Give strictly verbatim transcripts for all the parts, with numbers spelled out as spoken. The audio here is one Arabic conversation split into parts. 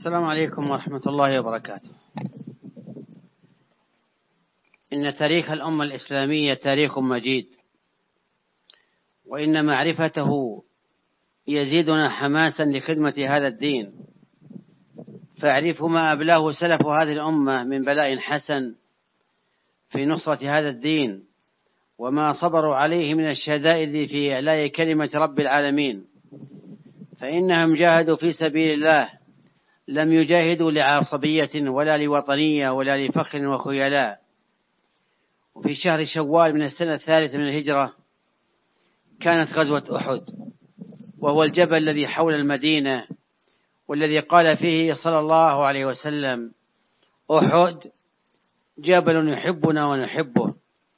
السلام عليكم ورحمة الله وبركاته. إن تاريخ الأمة الإسلامية تاريخ مجيد، وإن معرفته يزيدنا حماسا لخدمة هذا الدين، فاعرف ما أبلاه سلف هذه الأمة من بلاء حسن في نصرة هذا الدين، وما صبروا عليه من الشدائد في إعلاء كلمة رب العالمين، فإنهم جاهدوا في سبيل الله، لم يجاهدوا لعصبية ولا لوطنية ولا لفخر وخيلاء. وفي شهر شوال من السنة الثالثة من الهجرة كانت غزوة أحد، وهو الجبل الذي حول المدينة، والذي قال فيه صلى الله عليه وسلم: أحد جبل يحبنا ونحبه.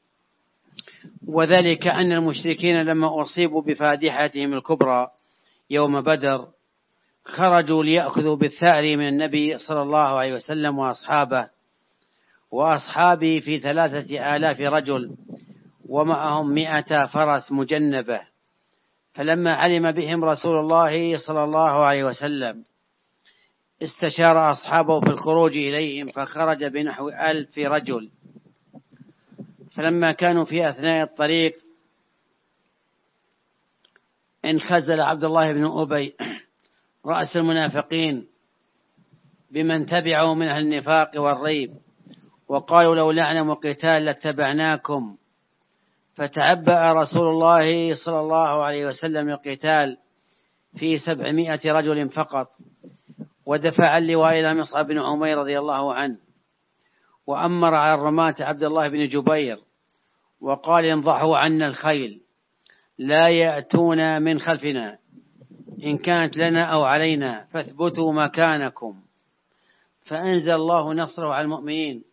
وذلك أن المشركين لما أصيبوا بفادحتهم الكبرى يوم بدر خرجوا ليأخذوا بالثأر من النبي صلى الله عليه وسلم وأصحابه، وأصحابه في ثلاثة آلاف رجل ومعهم مئة فرس مجنبة. فلما علم بهم رسول الله صلى الله عليه وسلم استشار أصحابه في الخروج إليهم، فخرج بنحو ألف رجل. فلما كانوا في أثناء الطريق انخزل عبد الله بن أبي رأس المنافقين بمن تبعوا من أهل النفاق والريب، وقالوا: لو نعلم قتال لاتبعناكم. فتعبأ رسول الله صلى الله عليه وسلم القتال في سبعمائة رجل فقط، ودفع اللواء إلى مصعب بن عمير رضي الله عنه، وأمر على الرماة عبد الله بن جبير، وقال: انضحوا عنا الخيل لا يأتون من خلفنا، إن كانت لنا أو علينا فاثبتوا مكانكم. فأنزل الله نصره على المؤمنين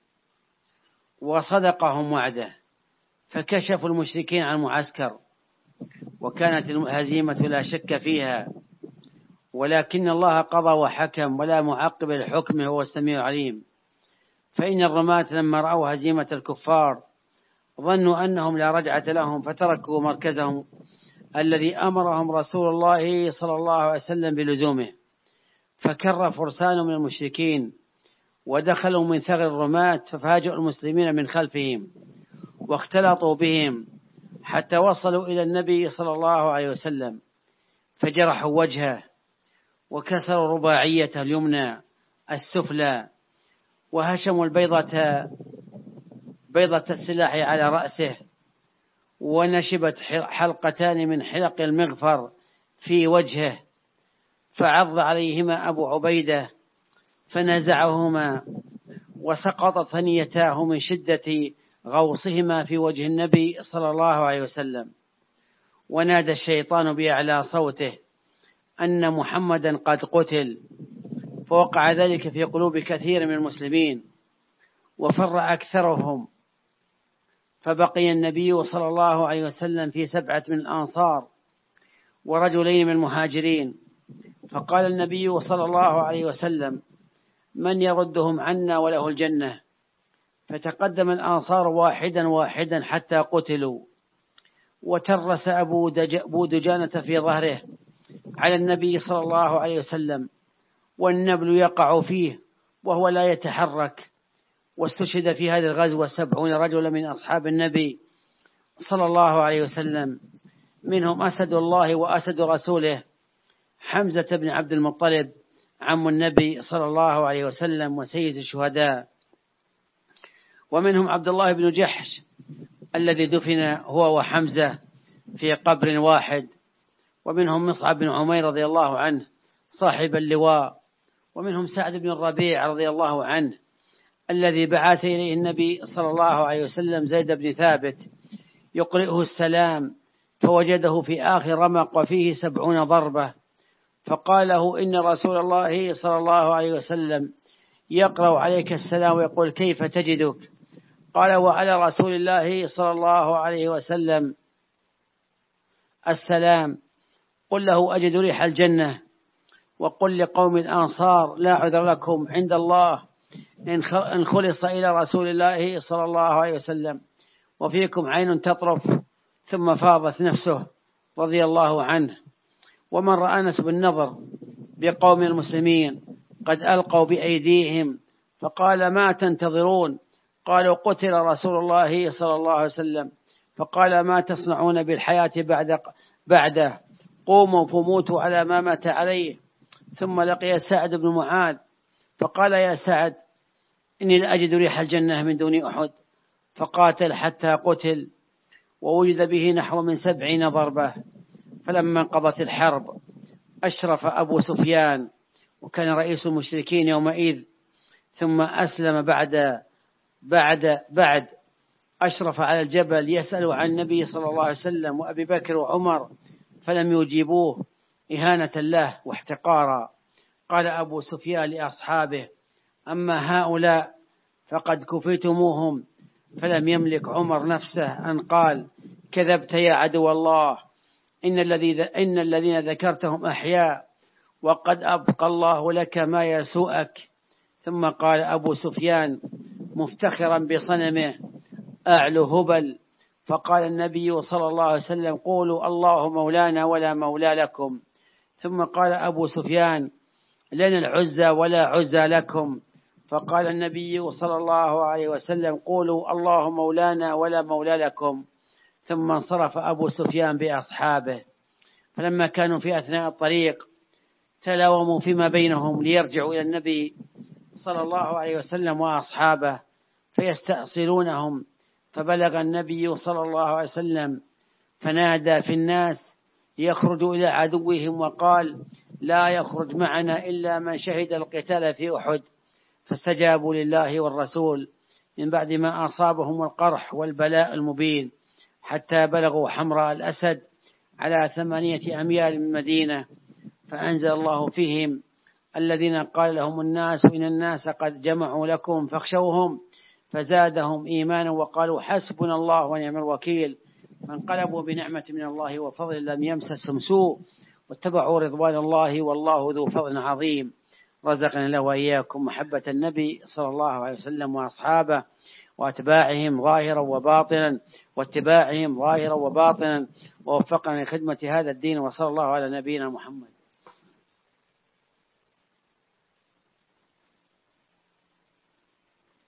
وصدقهم وعده، فكشفوا المشركين عن المعسكر، وكانت الهزيمة لا شك فيها، ولكن الله قضى وحكم، ولا معقب لحكمه، هو السميع العليم. فإن الرماة لما رأوا هزيمة الكفار ظنوا أنهم لا رجعة لهم، فتركوا مركزهم الذي أمرهم رسول الله صلى الله عليه وسلم بلزومه، فكر فرسان من المشركين ودخلوا من ثغر الرماة، ففاجئوا المسلمين من خلفهم واختلطوا بهم حتى وصلوا إلى النبي صلى الله عليه وسلم، فجرحوا وجهه وكسروا رباعيته اليمنى السفلى، وهشموا البيضة بيضة السلاح على رأسه، ونشبت حلقتان من حلق المغفر في وجهه، فعض عليهما أبو عبيدة فنزعهما، وسقطت ثنيتاه من شدة غوصهما في وجه النبي صلى الله عليه وسلم. ونادى الشيطان بأعلى صوته أن محمدا قد قتل، فوقع ذلك في قلوب كثير من المسلمين، وفر أكثرهم، فبقي النبي صلى الله عليه وسلم في سبعة من الأنصار ورجلين من المهاجرين. فقال النبي صلى الله عليه وسلم: من يردهم عنا وله الجنة؟ فتقدم الأنصار واحدا واحدا حتى قتلوا، وترس أبو دجانة في ظهره على النبي صلى الله عليه وسلم، والنبل يقع فيه وهو لا يتحرك. واستشهد في هذه الغزوة سبعون رجلا من أصحاب النبي صلى الله عليه وسلم، منهم أسد الله وأسد رسوله حمزة بن عبد المطلب عم النبي صلى الله عليه وسلم وسيد الشهداء، ومنهم عبد الله بن جحش الذي دفن هو وحمزة في قبر واحد، ومنهم مصعب بن عمير رضي الله عنه صاحب اللواء، ومنهم سعد بن الربيع رضي الله عنه الذي بعث إليه النبي صلى الله عليه وسلم زيد بن ثابت يقرئه السلام، فوجده في آخر رمق وفيه سبعون ضربة، فقال له: إن رسول الله صلى الله عليه وسلم يقرأ عليك السلام ويقول: كيف تجدك؟ قال: وعلى رسول الله صلى الله عليه وسلم السلام، قل له: أجد ريح الجنة، وقل لقوم الأنصار: لا عذر لكم عند الله إن خلص إلى رسول الله صلى الله عليه وسلم، وفيكم عين تطرف. ثم فاضت نفسه رضي الله عنه. ومر أنس بالنظر بقوم المسلمين قد ألقوا بأيديهم، فقال ما تنتظرون؟ قالوا قتل رسول الله صلى الله عليه وسلم. فقال ما تصنعون بالحياة بعد بعده؟ قوموا فموتوا على ما مات عليه. ثم لقي سعد بن معاذ فقال يا سعد إني لأجد ريح الجنة من دون أحد، فقاتل حتى قتل ووجد به نحو من سبعين ضربة. فلما انقضت الحرب أشرف أبو سفيان وكان رئيس المشركين يومئذ، ثم أسلم بعد بعد بعد أشرف على الجبل يسأل عن النبي صلى الله عليه وسلم وأبي بكر وعمر، فلم يجيبوه إهانة له واحتقارا. قال أبو سفيان لأصحابه أما هؤلاء فقد كفيتموهم. فلم يملك عمر نفسه أن قال كذبت يا عدو الله، إن, الذي إن الذين ذكرتهم أحياء وقد أبقى الله لك ما يسوءك. ثم قال أبو سفيان مفتخرا بصنمه أعلو هبل، فقال النبي صلى الله عليه وسلم قولوا الله مولانا ولا مولى لكم. ثم قال أبو سفيان لنا العزى ولا عزى لكم، فقال النبي صلى الله عليه وسلم قولوا الله مولانا ولا مولى لكم. ثم انصرف أبو سفيان بأصحابه. فلما كانوا في أثناء الطريق تلاوموا فيما بينهم ليرجعوا إلى النبي صلى الله عليه وسلم وأصحابه فيستأصلونهم. فبلغ النبي صلى الله عليه وسلم فنادى في الناس ليخرجوا إلى عدوهم وقال لا يخرج معنا إلا من شهد القتال في أحد. فاستجابوا لله والرسول من بعد ما أصابهم القرح والبلاء المبين، حتى بلغوا حمراء الأسد على ثمانية أميال من المدينة. فأنزل الله فيهم الذين قال لهم الناس إن الناس قد جمعوا لكم فاخشوهم، فزادهم إيمانا وقالوا حسبنا الله ونعم الوكيل. فانقلبوا بنعمة من الله وفضل لم يمسسهم سوء واتبعوا رضوان الله والله ذو فضل عظيم. رزقنا الله وإياكم محبة النبي صلى الله عليه وسلم وأصحابه وأتباعهم ظاهرا وباطنا واتباعهم ظاهرا وباطنا، ووفقنا لخدمة هذا الدين، وصلى الله على نبينا محمد.